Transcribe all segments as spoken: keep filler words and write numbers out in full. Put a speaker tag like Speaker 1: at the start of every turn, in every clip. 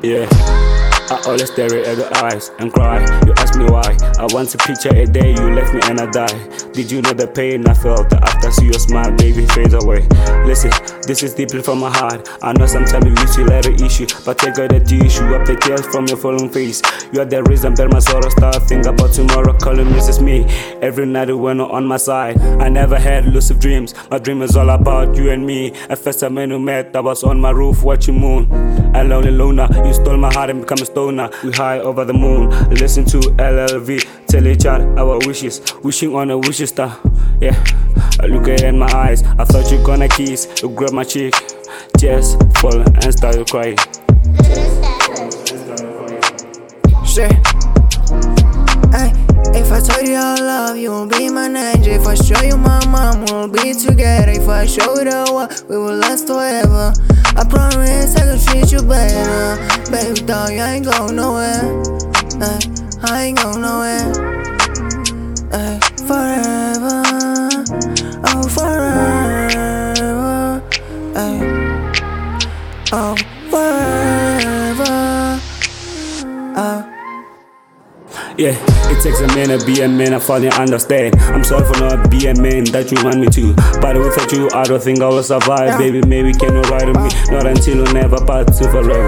Speaker 1: Yeah, I always stare at the eyes and cry. You ask me why. I want to picture a day you left me and I die. Did you know the pain I felt after I see your smile, baby, fades away? Listen, this is deeply from my heart. I know sometimes you wish you let it issue, but take out the tissue up the tears from your falling face. You are the reason that my sorrow start. Think about tomorrow, calling misses me. Every night you were not on my side. I never had lucid dreams. My dream is all about you and me. At first time when we met, I was on my roof watching moon. A lonely loner, you stole my heart and become a stoner. We high over the moon, listen to L L V, tell each other our wishes, wishing on a wishing star. Yeah, I look at my eyes, I thought you gonna kiss. You grab my cheek, tears fall and start crying.
Speaker 2: Shit. Ay, if I told you I love you, won't be my angel. If I show you my mom, we'll be together. If I show you the world, we will last forever. I promise I can treat you better. Baby dog, you ain't going nowhere. Ay, I ain't going nowhere. Ay, forever, oh forever. Ay, oh forever. Uh.
Speaker 1: Yeah, it takes a man to be a man, I finally understand. I'm sorry for not being a man that you want me to, but without you I don't think I will survive. Yeah. Baby, maybe can you ride with me? Not until you never part to forever.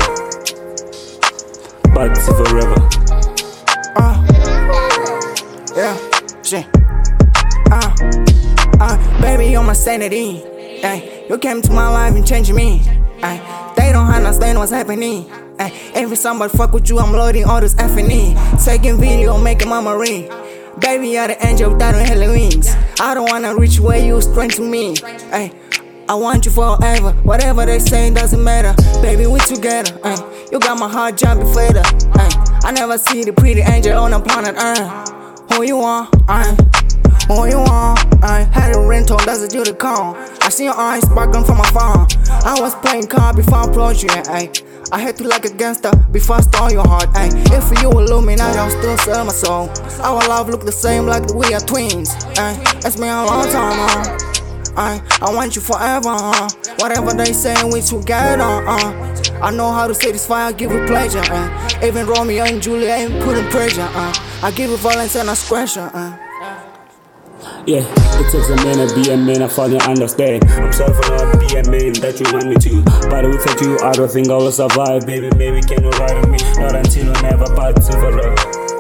Speaker 1: Part to forever.
Speaker 2: Uh, yeah, shit. Uh, uh, baby, you're my sanity. Ay, you came to my life and changed me. Ay, they don't understand what's happening. Ay, every somebody fuck with you, I'm loading all this F and E. Taking video, making memory. Baby, you're the angel without no hella wings. I don't wanna reach where you strength to me. Ay, I want you forever. Whatever they say doesn't matter. Baby, we together. Ay, you got my heart jumping further. Ay, I never see the pretty angel on the planet Earth. Who you want? Ay, who you want? I had a rental, that's a you to call. I see your eyes sparkling from my phone. I was playing card before I approached you. Ay, I had to like a gangster before I stole your heart. Ay, if you illuminate, I'll still sell my soul. Our love look the same like we are twins. Ay, it's been a long time, uh. Ay, I want you forever, uh. Whatever they say, we together, uh. I know how to satisfy, I give you pleasure, uh. Even Romeo and Juliet ain't putting pressure, uh. I give you violence and discretion, uh.
Speaker 1: Yeah, it takes a man to be a man, I finally understand. I'm sorry for not being a man that you want me to, but without you I don't think I will survive. Baby, maybe can you ride with me? Not until you never part to forever.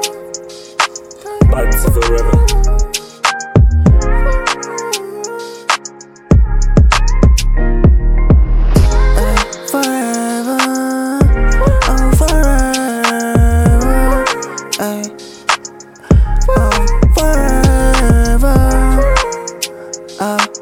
Speaker 1: Part to forever.
Speaker 2: Uh